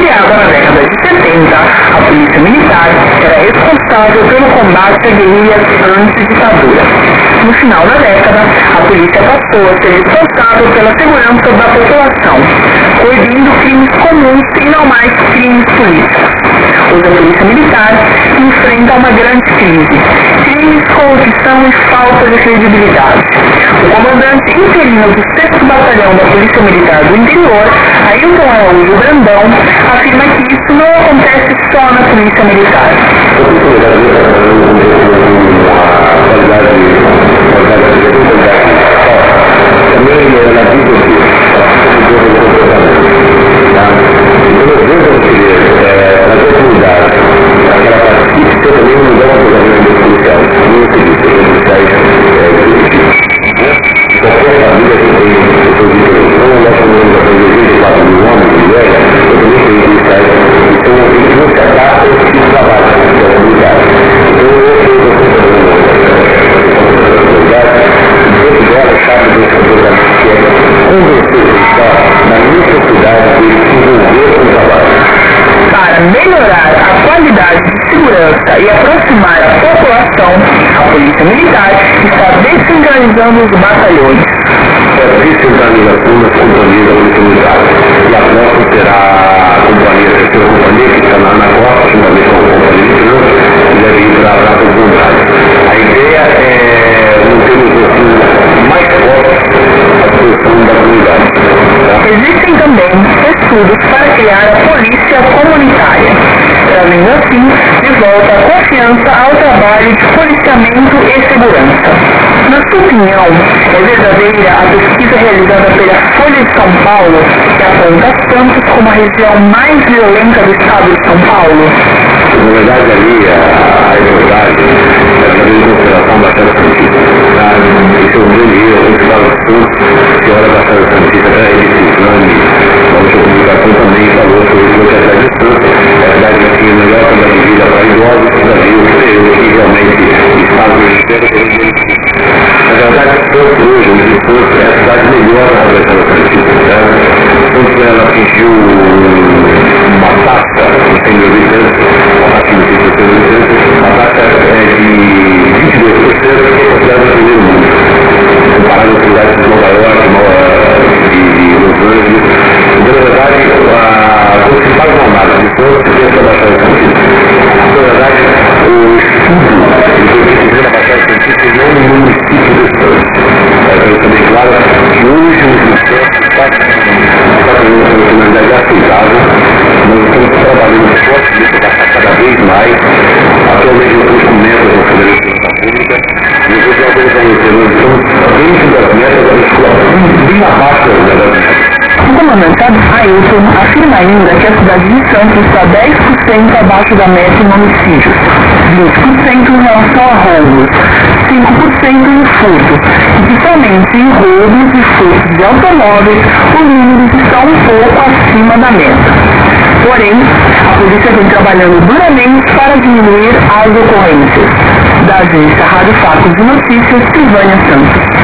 Criada na década de 70, a Polícia Militar era responsável pelo combate à guerrilha antiditadura. No final da década, a polícia passou a ser responsável pela segurança da população, coibindo crimes comuns e não mais crimes políticos. Hoje a Polícia Militar enfrenta uma grande crise: crimes, corrupção e falta de credibilidade. O comandante interino do 6º Batalhão da Polícia Militar do Interior, Ailton Araújo Brandão, afirma que isso não acontece só na Polícia Militar. Para melhorar a qualidade de segurança e aproximar a população, a Polícia Militar está descentralizando os batalhões. Descentralização das companhias da Polícia Militar. E a nossa terá a companhia, a terceira companhia, que está na costa, juntamente com a companhia de trânsito, que deve ir para a comunidade. A ideia é um termos mais forte a disposição da comunidade. Existem também estudos para criar a polícia comunitária, trazendo assim de volta a confiança ao trabalho de policiamento e segurança. Na sua opinião, é verdadeira a pesquisa realizada pela Folha de São Paulo, que aponta Santos como a região mais violenta do estado de São Paulo? Na verdade, ali, a igualdade, ela tem uma consideração bastante santista. Esse é um grande erro, a gente fala de Santos, que olha bastante santista, até ele se exame, a outra comunicação também falou sobre isso, que a cidade de Santos é a cidade que tem a melhor qualidade de vida para idosos do Brasil, que realmente está no Ministério da na verdade, Santos hoje, onde Santos é a cidade melhor da região santista. Santos ela atingiu uma taxa, não tem meu habitantes, uma taxa de 100%, uma taxa de 22%, que é considerada o primeiro mundo. Comparado com cidades de Nova York, de Los Angeles. Então, na verdade, quando se faz uma análise de Santos, se pensa na Baixada Santista. Na verdade, o estudo que fizeram na Baixada Santista não no município de Santos. É também claro que hoje o Santos está com uma funcionalidade aceitável. Nós estamos trabalhando fortemente para passar cada vez mais. Atualmente nós estamos com metas na Federação Pública. E eu já vou reconhecer, nós estamos dentro das metas da escola, bem abaixo das metas. O comandante Ailton afirma ainda que a cidade de Santos está 10% abaixo da meta em homicídios, 20% em relação a roubos, 5% em furto, e que somente em roubos e furtos de automóveis os números estão um pouco acima da meta. Porém, a polícia vem trabalhando duramente para diminuir as ocorrências. Da agência Rádio Facos de Notícias, Silvânia Santos.